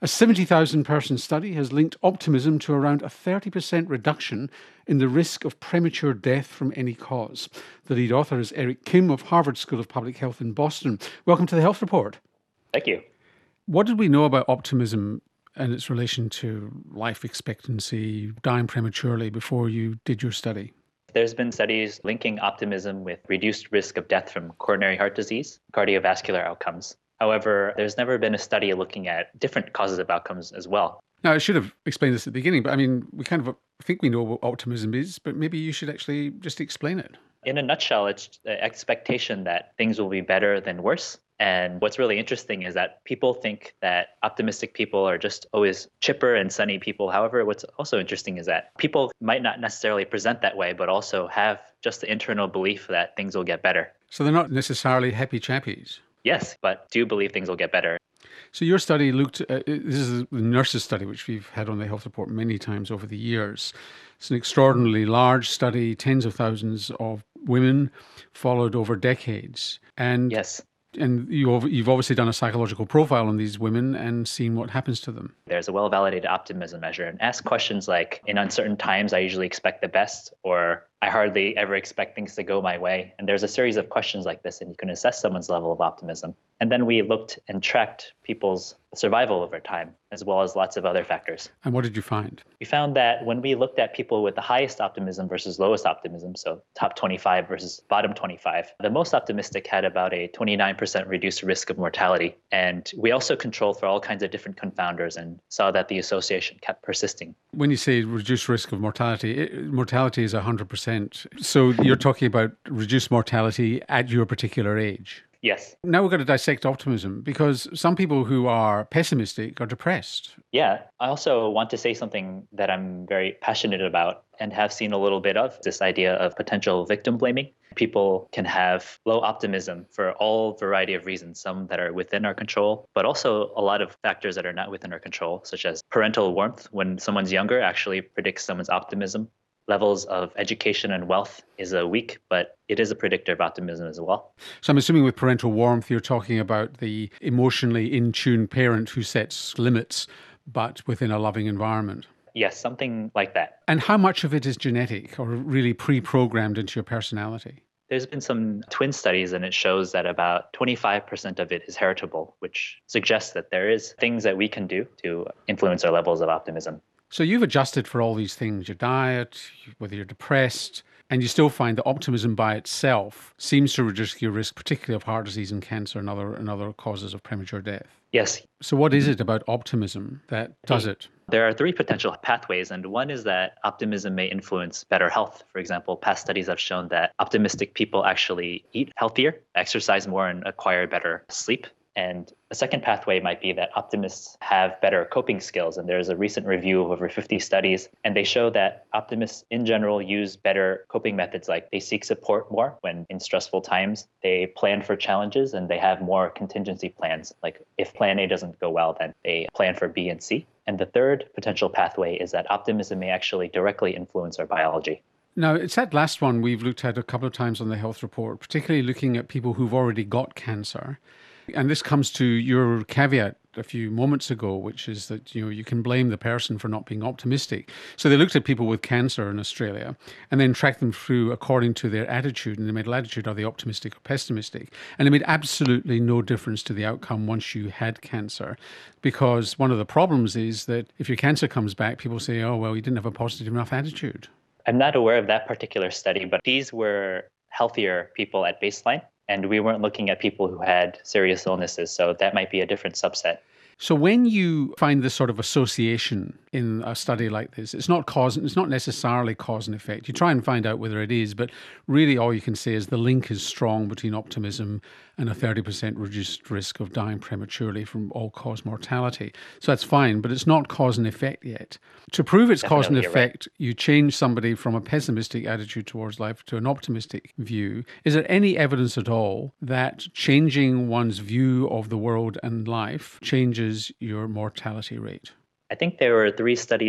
A 70,000 person study has linked optimism to around a 30% reduction in the risk of premature death from any cause. The lead author is Eric Kim of Harvard School of Public Health in Boston. Welcome to the Health Report. Thank you. What did we know about optimism and its relation to life expectancy, dying prematurely, before you did your study? There's been studies linking optimism with reduced risk of death from coronary heart disease, cardiovascular outcomes. However, there's never been a study looking at different causes of outcomes as well. Now, I should have explained this at the beginning, but I mean, we kind of think we know what optimism is, but maybe you should actually just explain it. In a nutshell, it's the expectation that things will be better than worse. And what's really interesting is that people think that optimistic people are just always chipper and sunny people. However, what's also interesting is that people might not necessarily present that way, but also have just the internal belief that things will get better. So they're not necessarily happy chappies. Yes, but do believe things will get better. So your study looked at, this is the nurses study, which we've had on the Health Report many times over the years. It's an extraordinarily large study, tens of thousands of women followed over decades. And yes. And you've obviously done a psychological profile on these women and seen what happens to them. There's a well-validated optimism measure, and ask questions like, in uncertain times, I usually expect the best, or I hardly ever expect things to go my way. And there's a series of questions like this, and you can assess someone's level of optimism. And then we looked and tracked people's survival over time, as well as lots of other factors. And what did you find? We found that when we looked at people with the highest optimism versus lowest optimism, so top 25 versus bottom 25, the most optimistic had about a 29% reduced risk of mortality. And we also controlled for all kinds of different confounders and saw that the association kept persisting. When you say reduced risk of mortality, mortality is 100%. So you're talking about reduced mortality at your particular age? Yes. Now we've got to dissect optimism, because some people who are pessimistic are depressed. Yeah. I also want to say something that I'm very passionate about and have seen a little bit of, this idea of potential victim blaming. People can have low optimism for all variety of reasons, some that are within our control, but also a lot of factors that are not within our control, such as parental warmth when someone's younger actually predicts someone's optimism. Levels of education and wealth is weak, but it is a predictor of optimism as well. So I'm assuming with parental warmth, you're talking about the emotionally in-tune parent who sets limits, but within a loving environment. Yes, something like that. And how much of it is genetic or really pre-programmed into your personality? There's been some twin studies, and it shows that about 25% of it is heritable, which suggests that there is things that we can do to influence our levels of optimism. So you've adjusted for all these things, your diet, whether you're depressed, and you still find that optimism by itself seems to reduce your risk, particularly of heart disease and cancer and other causes of premature death. Yes. So what is it about optimism that does it? There are three potential pathways, and one is that optimism may influence better health. For example, past studies have shown that optimistic people actually eat healthier, exercise more, and acquire better sleep. And a second pathway might be that optimists have better coping skills. And there's a recent review of over 50 studies, and they show that optimists in general use better coping methods, like they seek support more when in stressful times, they plan for challenges, and they have more contingency plans. Like if plan A doesn't go well, then they plan for B and C. And the third potential pathway is that optimism may actually directly influence our biology. Now, it's that last one we've looked at a couple of times on the Health Report, particularly looking at people who've already got cancer. And this comes to your caveat a few moments ago, which is that, you can blame the person for not being optimistic. So they looked at people with cancer in Australia and then tracked them through according to their attitude, and the mental attitude, are they optimistic or pessimistic? And it made absolutely no difference to the outcome once you had cancer, because one of the problems is that if your cancer comes back, people say, oh, well, you didn't have a positive enough attitude. I'm not aware of that particular study, but these were healthier people at baseline. And we weren't looking at people who had serious illnesses, so that might be a different subset. So when you find this sort of association in a study like this, it's not necessarily cause and effect. You try and find out whether it is, but really all you can say is the link is strong between optimism and a 30% reduced risk of dying prematurely from all-cause mortality. So that's fine, but it's not cause and effect yet. To prove it's cause and effect, you change somebody from a pessimistic attitude towards life to an optimistic view. Is there any evidence at all that changing one's view of the world and life changes your mortality rate? I think there were 3 studies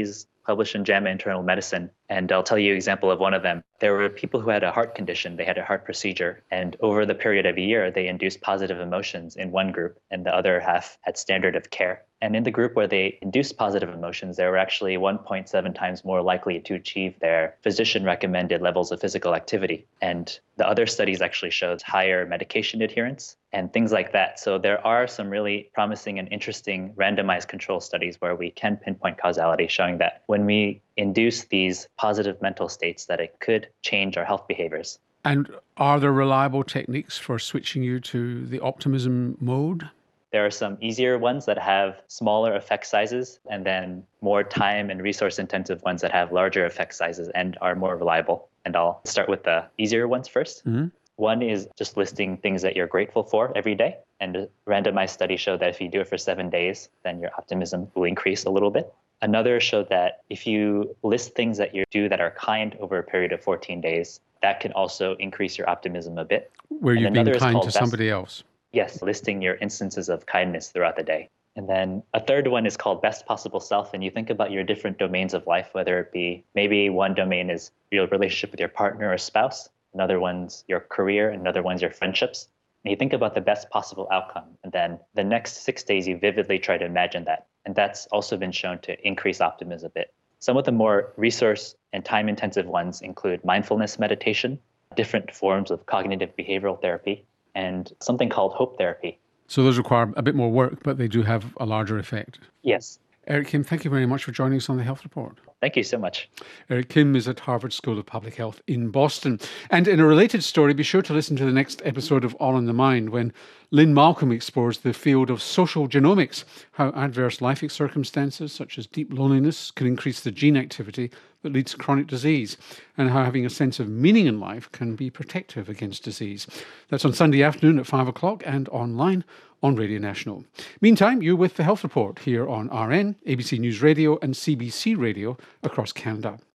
published in JAMA Internal Medicine. And I'll tell you an example of one of them. There were people who had a heart condition. They had a heart procedure. And over the period of a year, they induced positive emotions in one group, and the other half had standard of care. And in the group where they induced positive emotions, they were actually 1.7 times more likely to achieve their physician-recommended levels of physical activity. And the other studies actually showed higher medication adherence and things like that. So there are some really promising and interesting randomized control studies where we can pinpoint causality, showing that when we induce these positive mental states, that it could change our health behaviors. And are there reliable techniques for switching you to the optimism mode? There are some easier ones that have smaller effect sizes, and then more time and resource intensive ones that have larger effect sizes and are more reliable. And I'll start with the easier ones first. Mm-hmm. One is just listing things that you're grateful for every day. And a randomized study showed that if you do it for 7 days, then your optimism will increase a little bit. Another showed that if you list things that you do that are kind over a period of 14 days, that can also increase your optimism a bit. Where you've been kind to somebody else. Yes, listing your instances of kindness throughout the day. And then a third one is called best possible self. And you think about your different domains of life, whether it be maybe one domain is your relationship with your partner or spouse, another one's your career, another one's your friendships. And you think about the best possible outcome. And then the next 6 days, you vividly try to imagine that. And that's also been shown to increase optimism a bit. Some of the more resource and time intensive ones include mindfulness meditation, different forms of cognitive behavioral therapy, and something called hope therapy. So those require a bit more work, but they do have a larger effect. Yes. Eric Kim, thank you very much for joining us on the Health Report. Thank you so much. Eric Kim is at Harvard School of Public Health in Boston. And in a related story, be sure to listen to the next episode of All in the Mind when Lynn Malcolm explores the field of social genomics, how adverse life circumstances such as deep loneliness can increase the gene activity that leads to chronic disease, and how having a sense of meaning in life can be protective against disease. That's on Sunday afternoon at 5 o'clock and online on Radio National. Meantime, you're with the Health Report here on RN, ABC News Radio and CBC Radio across Canada.